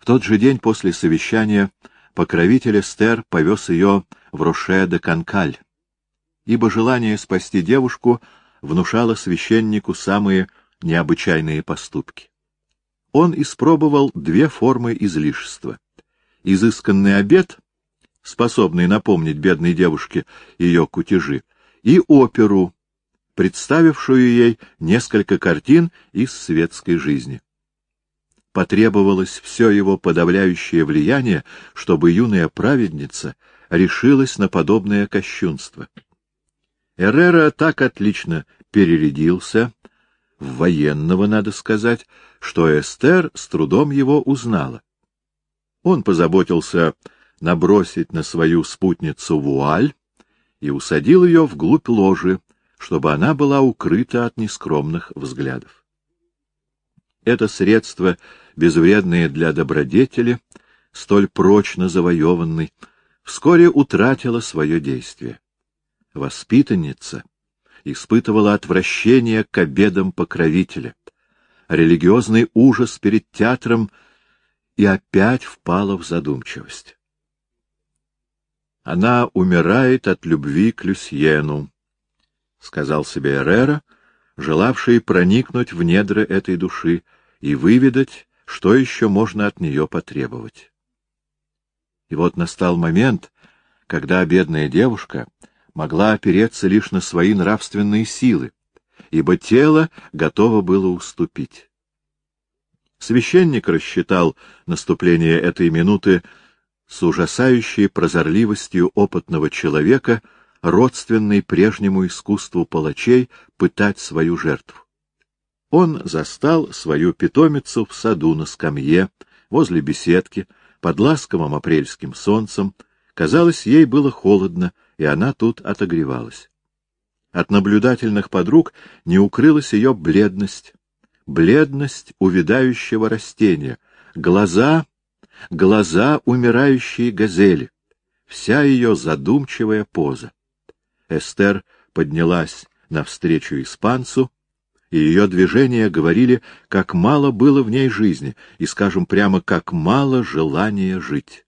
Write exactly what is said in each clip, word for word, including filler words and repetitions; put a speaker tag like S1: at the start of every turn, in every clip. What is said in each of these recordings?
S1: тот же день после совещания покровитель Эстер повез ее в Роше-де-Канкаль, ибо желание спасти девушку внушало священнику самые необычайные поступки. Он испробовал две формы излишества: изысканный обед, способный напомнить бедной девушке ее кутежи, и оперу, представившую ей несколько картин из светской жизни. Потребовалось все его подавляющее влияние, чтобы юная праведница решилась на подобное кощунство. Эррера так отлично перерядился, в военного, надо сказать, что Эстер с трудом его узнала. Он позаботился набросить на свою спутницу вуаль и усадил ее вглубь ложи, чтобы она была укрыта от нескромных взглядов. Это средство, безвредное для добродетели, столь прочно завоеванной, вскоре утратило свое действие. Воспитанница испытывала отвращение к обедам покровителя, религиозный ужас перед театром и опять впала в задумчивость. «Она умирает от любви к Люсьену», — сказал себе Эррера, желавший проникнуть в недра этой души и выведать, что еще можно от нее потребовать. И вот настал момент, когда бедная девушка могла опереться лишь на свои нравственные силы, ибо тело готово было уступить. Священник рассчитал наступление этой минуты с ужасающей прозорливостью опытного человека, родственной прежнему искусству палачей пытать свою жертву. Он застал свою питомицу в саду на скамье, возле беседки, под ласковым апрельским солнцем. Казалось, ей было холодно, и она тут отогревалась. От наблюдательных подруг не укрылась ее бледность, бледность увядающего растения, глаза, глаза умирающей газели, вся ее задумчивая поза. Эстер поднялась навстречу испанцу, и ее движения говорили, как мало было в ней жизни, и, скажем прямо, как мало желания жить.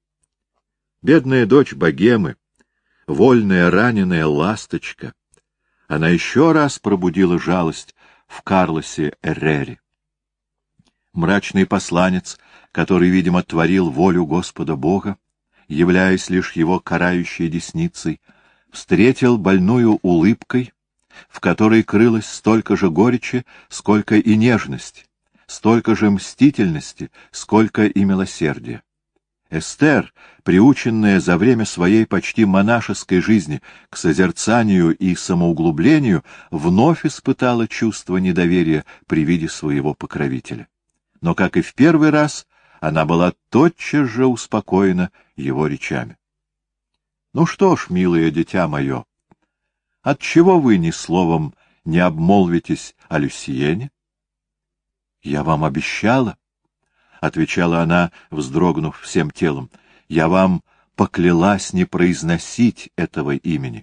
S1: Бедная дочь богемы, вольная раненая ласточка, она еще раз пробудила жалость в Карлосе Эррере. Мрачный посланец, который, видимо, творил волю Господа Бога, являясь лишь его карающей десницей, встретил больную улыбкой, в которой крылось столько же горечи, сколько и нежности, столько же мстительности, сколько и милосердия. Эстер, приученная за время своей почти монашеской жизни к созерцанию и самоуглублению, вновь испытала чувство недоверия при виде своего покровителя. Но, как и в первый раз, она была тотчас же успокоена его речами. — Ну что ж, милое дитя мое, отчего вы ни словом не обмолвитесь о Люсьене? — Я вам обещала, — отвечала она, вздрогнув всем телом, — я вам поклялась не произносить этого имени.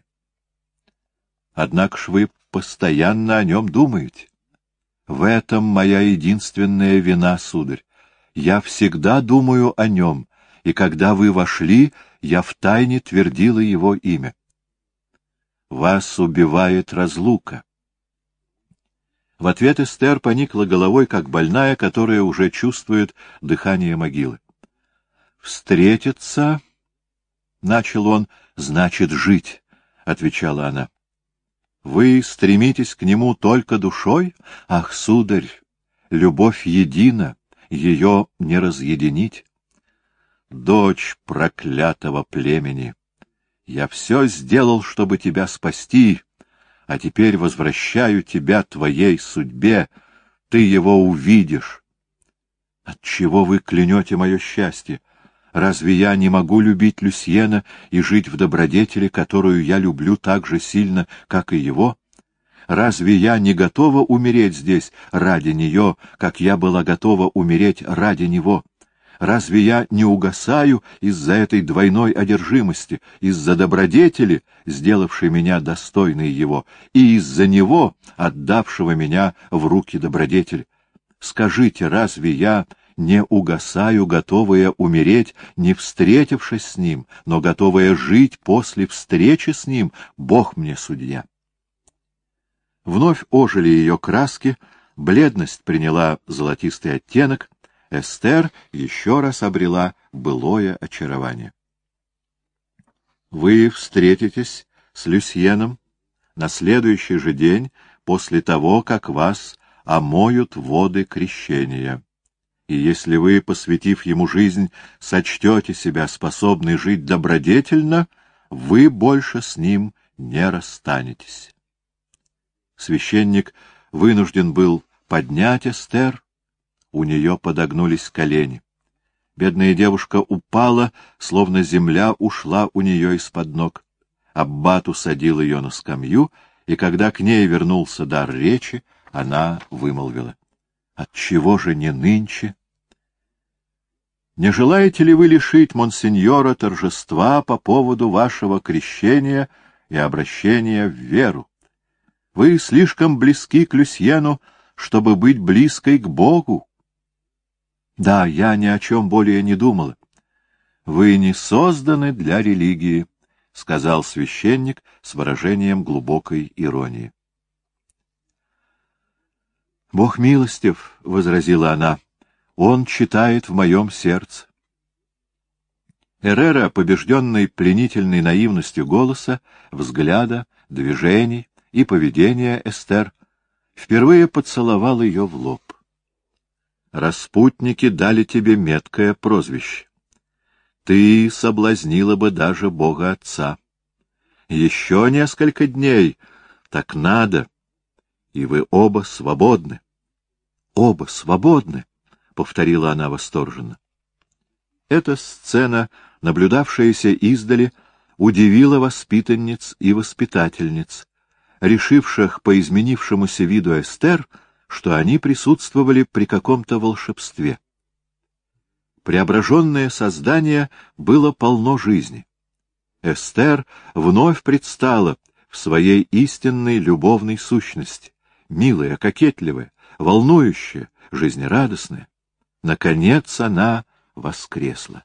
S1: — Однако ж вы постоянно о нем думаете. В этом моя единственная вина, сударь. Я всегда думаю о нем, и когда вы вошли, я втайне твердила его имя. Вас убивает разлука. В ответ Эстер поникла головой, как больная, которая уже чувствует дыхание могилы. «Встретиться, — начал он, — значит жить, — отвечала она. Вы стремитесь к нему только душой? Ах, сударь, любовь едина, ее не разъединить. Дочь проклятого племени, я все сделал, чтобы тебя спасти, а теперь возвращаю тебя твоей судьбе, ты его увидишь. Отчего вы клянете мое счастье? Разве я не могу любить Люсьена и жить в добродетели, которую я люблю так же сильно, как и его? Разве я не готова умереть здесь ради нее, как я была готова умереть ради него? Разве я не угасаю из-за этой двойной одержимости, из-за добродетели, сделавшей меня достойной его, и из-за него, отдавшего меня в руки добродетели? Скажите, разве я не угасаю, готовая умереть, не встретившись с ним, но готовая жить после встречи с ним, Бог мне судья. Вновь ожили ее краски, бледность приняла золотистый оттенок, Эстер еще раз обрела былое очарование. Вы встретитесь с Люсьеном на следующий же день после того, как вас омоют воды крещения. И если вы, посвятив ему жизнь, сочтете себя способной жить добродетельно, вы больше с ним не расстанетесь. Священник вынужден был поднять Эстер, у нее подогнулись колени. Бедная девушка упала, словно земля ушла у нее из-под ног. Аббат усадил ее на скамью, и когда к ней вернулся дар речи, она вымолвила: «Отчего же не нынче? Не желаете ли вы лишить монсеньора торжества по поводу вашего крещения и обращения в веру? Вы слишком близки к Люсьену, чтобы быть близкой к Богу». «Да, я ни о чем более не думала». «Вы не созданы для религии», — сказал священник с выражением глубокой иронии. «Бог милостив», — возразила она, — «Он читает в моем сердце». Эррера, побежденный пленительной наивностью голоса, взгляда, движений и поведения Эстер, впервые поцеловал ее в лоб. «Распутники дали тебе меткое прозвище. Ты соблазнила бы даже Бога Отца. Еще несколько дней, так надо, и вы оба свободны». «Оба свободны», — повторила она восторженно. Эта сцена, наблюдавшаяся издали, удивила воспитанниц и воспитательниц, решивших по изменившемуся виду Эстер, что они присутствовали при каком-то волшебстве. Преображенное создание было полно жизни. Эстер вновь предстала в своей истинной любовной сущности, милая, кокетливая, волнующая, жизнерадостная. Наконец она воскресла.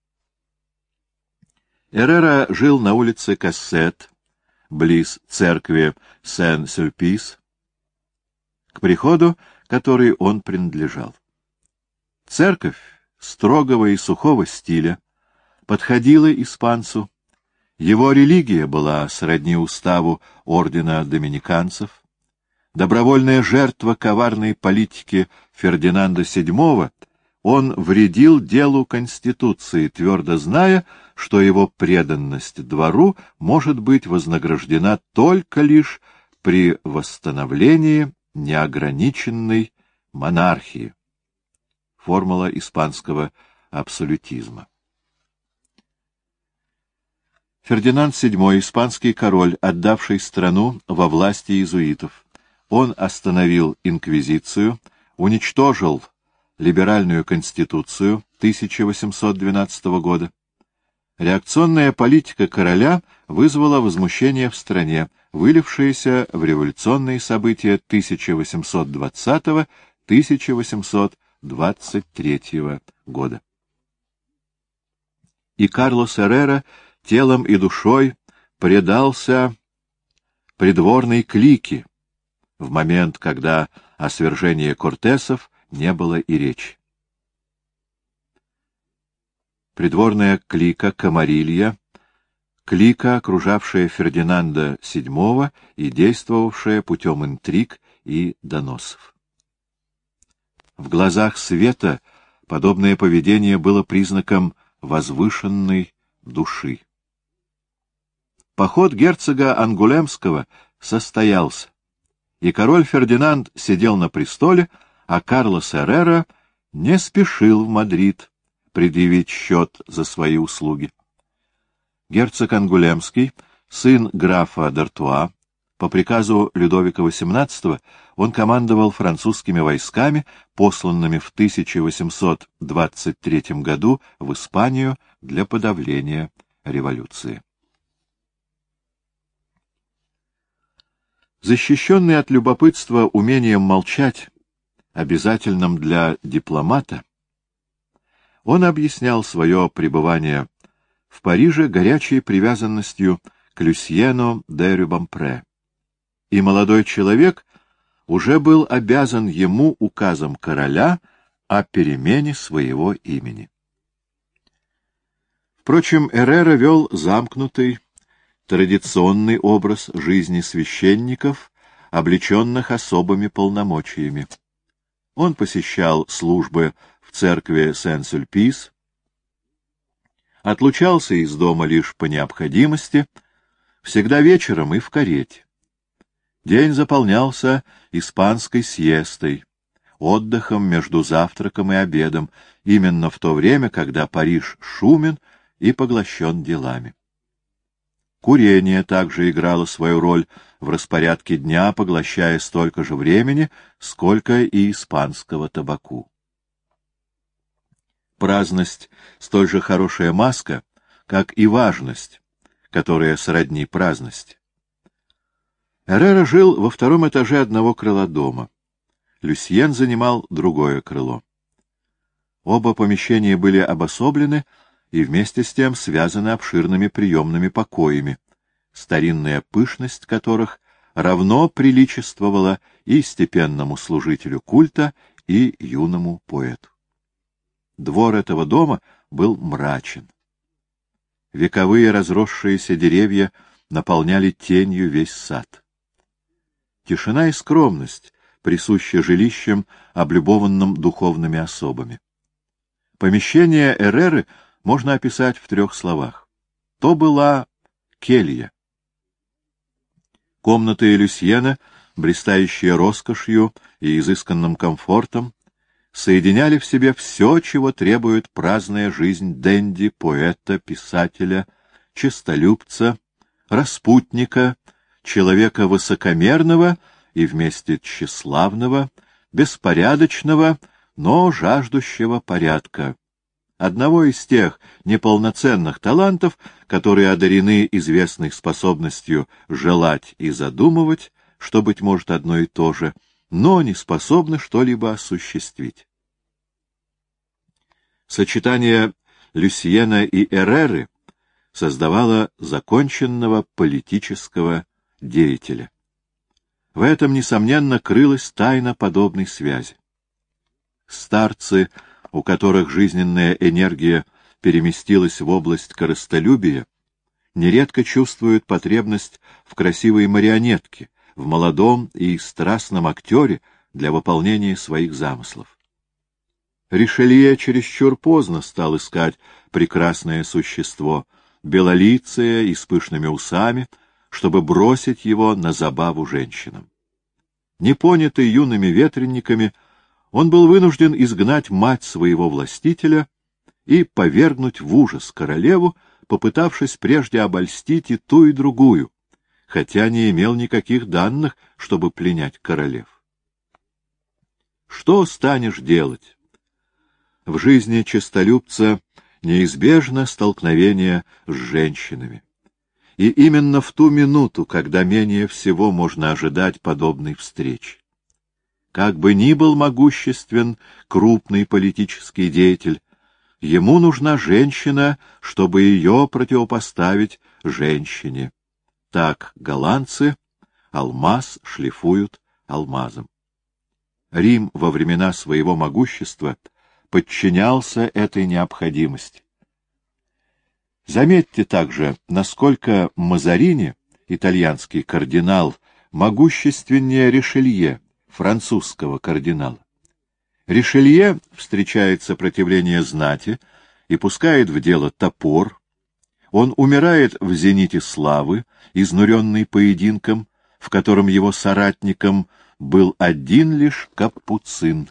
S1: Эррера жил на улице Кассет, близ церкви Сен-Сюльпис, к приходу, который он принадлежал. Церковь строгого и сухого стиля подходила испанцу. Его религия была сродни уставу ордена доминиканцев. Добровольная жертва коварной политики Фердинанда седьмого, он вредил делу Конституции, твердо зная, что его преданность двору может быть вознаграждена только лишь при восстановлении неограниченной монархии. Формула испанского абсолютизма. Фердинанд седьмой, испанский король, отдавший страну во власти иезуитов. Он остановил инквизицию, уничтожил либеральную конституцию тысяча восемьсот двенадцатого года. Реакционная политика короля вызвала возмущение в стране, вылившееся в революционные события тысяча восемьсот двадцатого — тысяча восемьсот двадцать третьего года. И Карлос Эррера телом и душой предался придворной клике в момент, когда о свержении Кортесов не было и речи. Придворная клика Камарилья, клика, окружавшая Фердинанда седьмого и действовавшая путем интриг и доносов. В глазах света подобное поведение было признаком возвышенной души. Поход герцога Ангулемского состоялся, и король Фердинанд сидел на престоле, а Карлос Эррера не спешил в Мадрид предъявить счет за свои услуги. Герцог Ангулемский, сын графа д'Артуа, по приказу Людовика восемнадцатого он командовал французскими войсками, посланными в тысяча восемьсот двадцать третьем году в Испанию для подавления революции. Защищенный от любопытства умением молчать, обязательным для дипломата, Он объяснял свое пребывание в Париже горячей привязанностью к Люсьену де Рюбампре, и молодой человек уже был обязан ему указом короля о перемене своего имени. Впрочем, Эррера вел замкнутый, традиционный образ жизни священников, облеченных особыми полномочиями. Он посещал службы в церкви Сен-Сюльпис, отлучался из дома лишь по необходимости, всегда вечером и в карете. День заполнялся испанской сиестой, отдыхом между завтраком и обедом, именно в то время, когда Париж шумен и поглощен делами. Курение также играло свою роль в распорядке дня, поглощая столько же времени, сколько и испанского табаку. Праздность — столь же хорошая маска, как и важность, которая сродни праздности. Эррера жил во втором этаже одного крыла дома. Люсьен занимал другое крыло. Оба помещения были обособлены и вместе с тем связаны обширными приемными покоями, старинная пышность которых равно приличествовала и степенному служителю культа, и юному поэту. Двор этого дома был мрачен. Вековые разросшиеся деревья наполняли тенью весь сад. Тишина и скромность присущи жилищам, облюбованным духовными особами. Помещение Эрреры можно описать в трех словах. То была келья. Комнаты Люсьена, блистающие роскошью и изысканным комфортом, соединяли в себе все, чего требует праздная жизнь денди, поэта, писателя, честолюбца, распутника, человека высокомерного и вместе тщеславного, беспорядочного, но жаждущего порядка, одного из тех неполноценных талантов, которые одарены известной способностью желать и задумывать, что, быть может, одно и то же, но не способны что-либо осуществить. Сочетание Люсьена и Эрреры создавало законченного политического деятеля. В этом, несомненно, крылась тайна подобной связи. Старцы, у которых жизненная энергия переместилась в область корыстолюбия, нередко чувствуют потребность в красивой марионетке, в молодом и страстном актере для выполнения своих замыслов. Ришелье чересчур поздно стал искать прекрасное существо, белолицее и с пышными усами, чтобы бросить его на забаву женщинам. Непонятый юными ветренниками, он был вынужден изгнать мать своего властителя и повергнуть в ужас королеву, попытавшись прежде обольстить и ту, и другую, хотя не имел никаких данных, чтобы пленять королев. Что станешь делать? В жизни честолюбца неизбежно столкновение с женщинами. И именно в ту минуту, когда менее всего можно ожидать подобной встречи. Как бы ни был могуществен крупный политический деятель, ему нужна женщина, чтобы ее противопоставить женщине. Так голландцы алмаз шлифуют алмазом. Рим во времена своего могущества подчинялся этой необходимости. Заметьте также, насколько Мазарини, итальянский кардинал, могущественнее Ришелье, французского кардинала. Ришелье встречает сопротивление знати и пускает в дело топор. Он умирает в зените славы, изнуренный поединком, в котором его соратником был один лишь капуцин.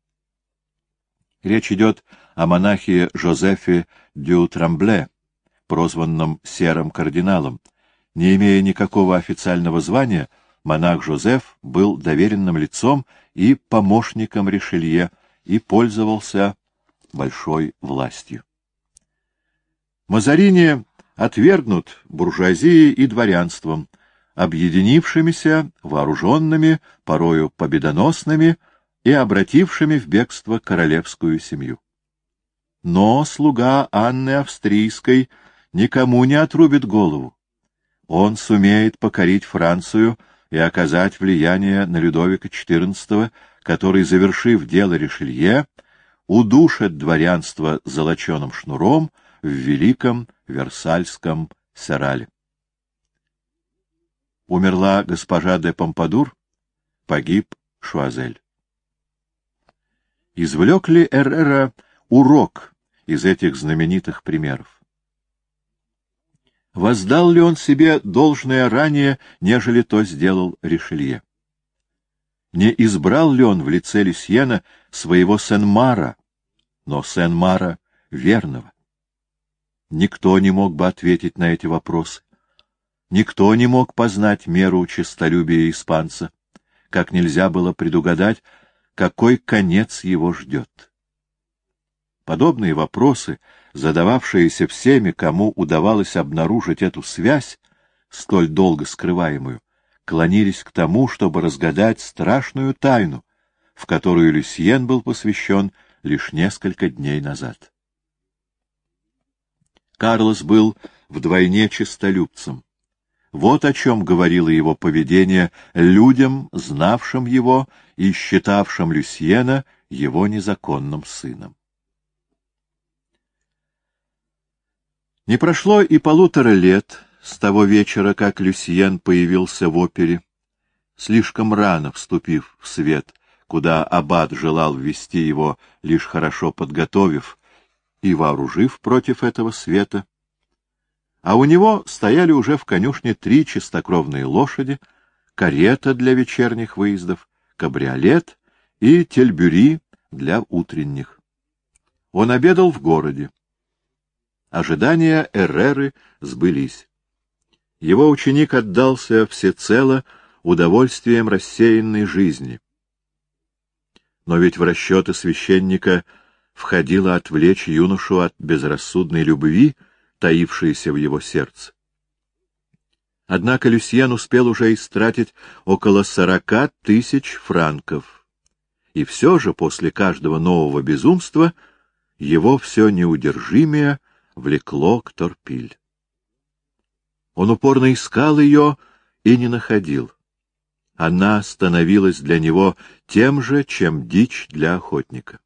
S1: Речь идет о монахе Жозефе дю Трамбле, прозванном Серым кардиналом. Не имея никакого официального звания, монах Жозеф был доверенным лицом и помощником Ришелье и пользовался большой властью. Мазарини отвергнут буржуазией и дворянством, объединившимися, вооруженными, порою победоносными и обратившими в бегство королевскую семью. но слуга Анны Австрийской никому не отрубит голову. Он сумеет покорить Францию и оказать влияние на Людовика четырнадцатого, который, завершив дело Ришелье, удушит дворянство золоченым шнуром в великом Версальском Серале. Умерла госпожа де Помпадур, погиб Шуазель. Извлек ли Эррера урок из этих знаменитых примеров? Воздал ли он себе должное ранее, нежели то сделал Ришелье? Не избрал ли он в лице Люсьена своего Сен-Мара, но Сен-Мара верного? Никто не мог бы ответить на эти вопросы. Никто не мог познать меру честолюбия испанца, как нельзя было предугадать, какой конец его ждет. Подобные вопросы, задававшиеся всеми, кому удавалось обнаружить эту связь, столь долго скрываемую, клонились к тому, чтобы разгадать страшную тайну, в которую Люсьен был посвящен лишь несколько дней назад. Карлос был вдвойне честолюбцем. Вот о чем говорило его поведение людям, знавшим его и считавшим Люсьена его незаконным сыном. Не прошло и полутора лет с того вечера, как Люсьен появился в опере, слишком рано вступив в свет, куда аббат желал ввести его, лишь хорошо подготовив и вооружив против этого света. А у него стояли уже в конюшне три чистокровные лошади, карета для вечерних выездов, кабриолет и тельбюри для утренних. Он обедал в городе. Ожидания Эрреры сбылись. Его ученик отдался всецело удовольствием рассеянной жизни. Но ведь в расчеты священника входило отвлечь юношу от безрассудной любви, таившейся в его сердце. Однако Люсьен успел уже истратить около сорока тысяч франков, и все же после каждого нового безумства его все неудержимее влекло к Торпиль. Он упорно искал ее и не находил. Она становилась для него тем же, чем дичь для охотника.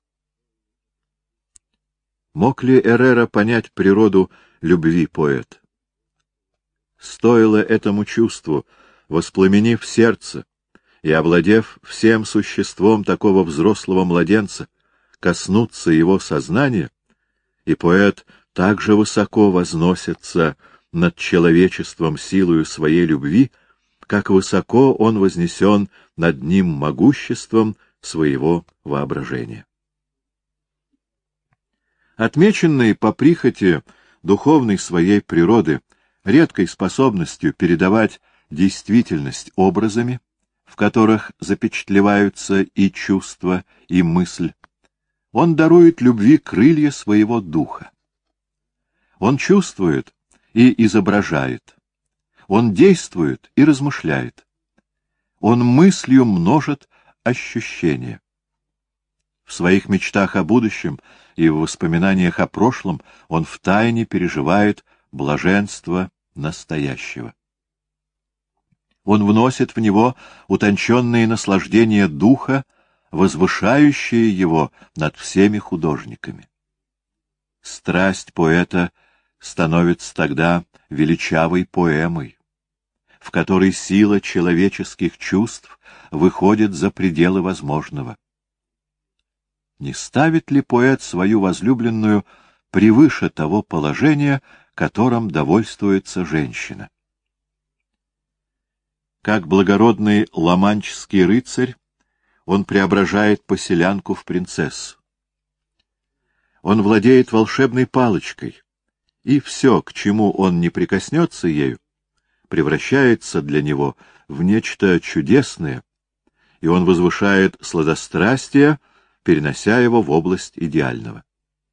S1: Мог ли Эррера понять природу любви поэта? Стоило этому чувству, воспламенив сердце и овладев всем существом такого взрослого младенца, коснуться его сознания, и поэт так же высоко возносится над человечеством силою своей любви, как высоко он вознесен над ним могуществом своего воображения. Отмеченный по прихоти духовной своей природы редкой способностью передавать действительность образами, в которых запечатлеваются и чувства, и мысль, он дарует любви крылья своего духа. Он чувствует и изображает, он действует и размышляет, он мыслью множит ощущения. В своих мечтах о будущем и в воспоминаниях о прошлом он втайне переживает блаженство настоящего. Он вносит в него утонченные наслаждения духа, возвышающие его над всеми художниками. Страсть поэта становится тогда величавой поэмой, в которой сила человеческих чувств выходит за пределы возможного. Не ставит ли поэт свою возлюбленную превыше того положения, которым довольствуется женщина? Как благородный ла-манческий рыцарь, он преображает поселянку в принцессу. Он владеет волшебной палочкой, и все, к чему он не прикоснется ею, превращается для него в нечто чудесное, и он возвышает сладострастие, перенося его в область идеального.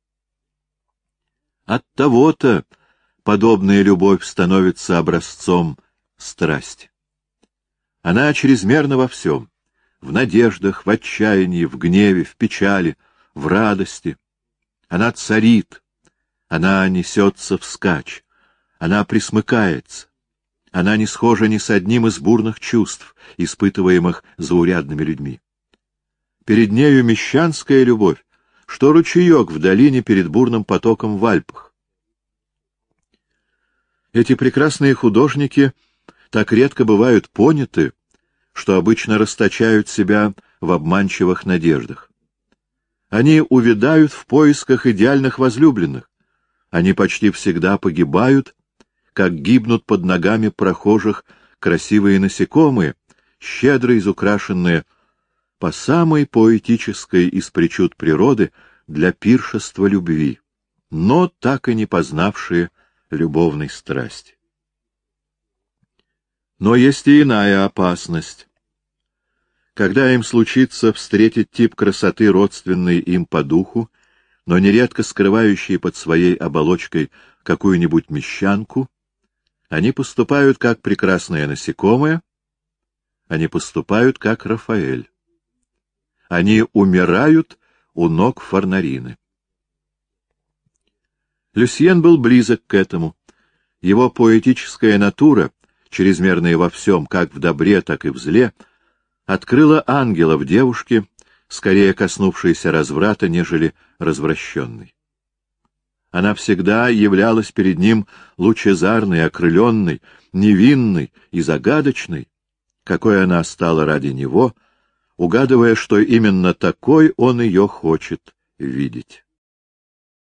S1: Оттого-то подобная любовь становится образцом страсти. Она чрезмерна во всем — в надеждах, в отчаянии, в гневе, в печали, в радости. Она царит, она несется вскачь, она присмыкается, она не схожа ни с одним из бурных чувств, испытываемых заурядными людьми. Перед нею мещанская любовь, что ручеек в долине перед бурным потоком в Альпах. Эти прекрасные художники так редко бывают поняты, что обычно расточают себя в обманчивых надеждах. Они увядают в поисках идеальных возлюбленных, они почти всегда погибают, как гибнут под ногами прохожих красивые насекомые, щедро изукрашенные по самой поэтической из причуд природы для пиршества любви, но так и не познавшие любовной страсти. Но есть и иная опасность. Когда им случится встретить тип красоты, родственный им по духу, но нередко скрывающий под своей оболочкой какую-нибудь мещанку, они поступают как прекрасное насекомое, они поступают как Рафаэль. Они умирают у ног Форнарины. Люсьен был близок к этому. Его поэтическая натура, чрезмерная во всем, как в добре, так и в зле, открыла ангела в девушке, скорее коснувшейся разврата, нежели развращенной. Она всегда являлась перед ним лучезарной, окрыленной, невинной и загадочной, какой она стала ради него, угадывая, что именно такой он ее хочет видеть.